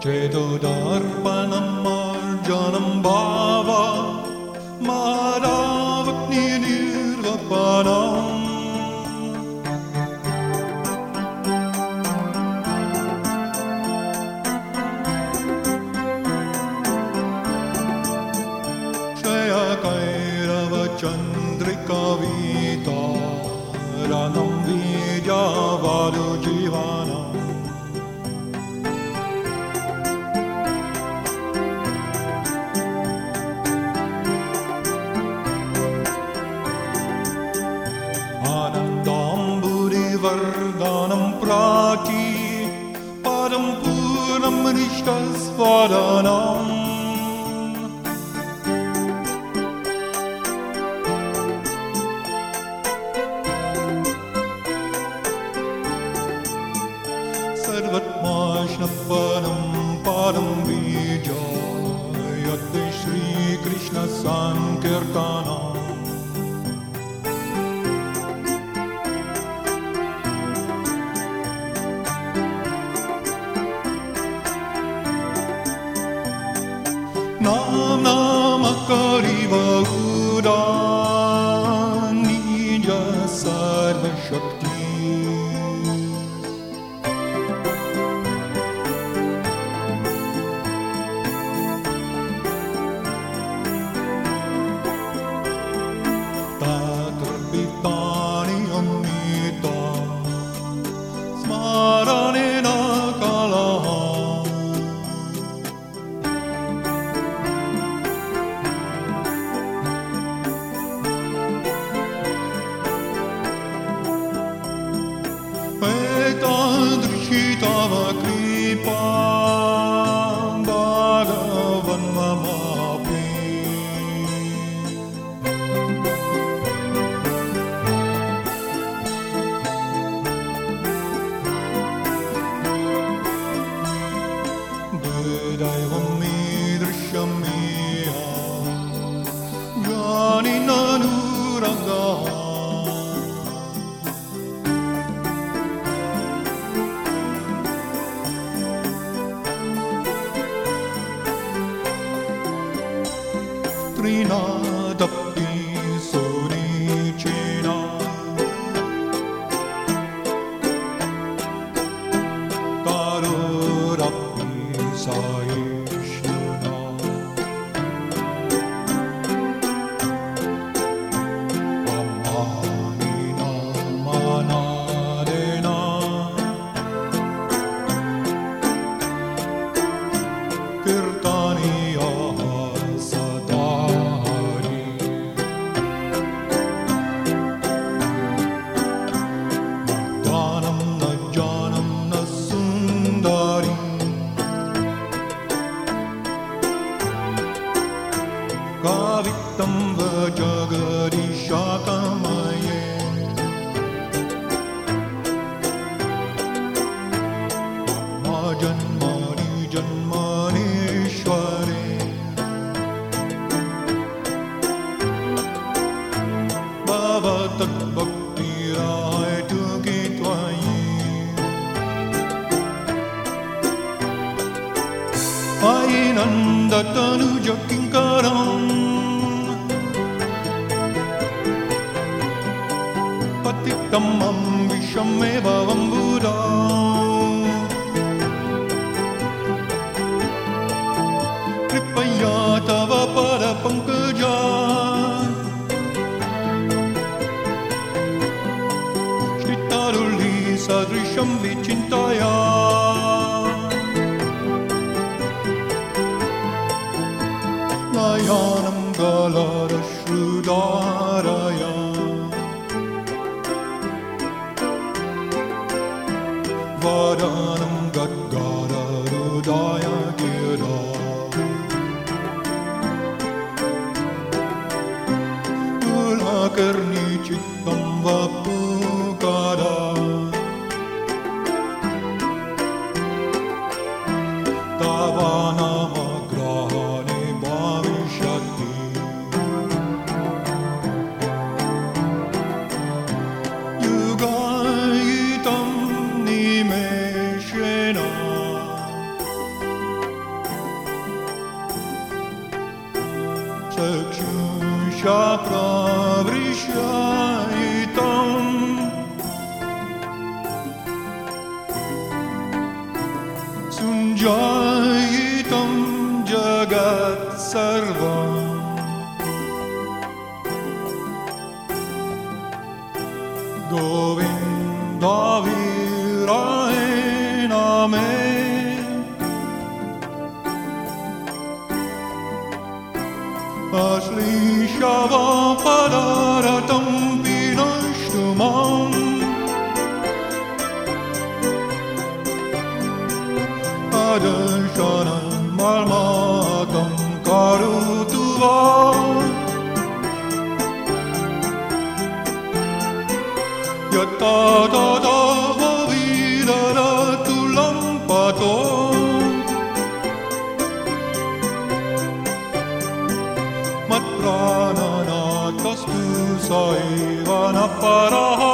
Chedodarpanam marjanam bhava Madhavakni nirvapanam Shreya Kairava Chandrika Vita Ranam Vidya Vadu Jivanam Vardhanam prati padam purnam nishtasvadanam sarvatmashnapanam padam vijayate Shri Krishna Sankirtanam Nam Namakariva Uda Nija Sarva Shakti Tatra Pitani Amita Smaranena Kalaha Tava kripa bhagavan mamapi Daivam midrishyam miya Jani nanuraga Trinadapi Sunichena Karorapi Saishna Amanina Manadena Kirtaniya Kavitam Vajagadishakamaye Majanmani Janmanishware Bhavatat Bhakti Rai Tukitvaye Ainandatanu Jakinkaram Patitamam Vishameva Vambuda Kripaya Tava Pada Pankaja Shritaruli Sadrisham Vichintaya Nayanam Galara Shrudaraya Vadanam Gadgara Rudaya Gira Ulakarni Chittam Vapukara Tavanama Grahani Bhavishati Yugayitam Nimeshena जायितं जगत् सर्वम् गोविन्दा वीराय नामे अश्लीषवा पदारतं विनष्टु माम् अदर्शनं मर्माकं करोतु वा यथा तथा विदधतु लम्पतो मत्प्राणनाथस्तु स एव न परः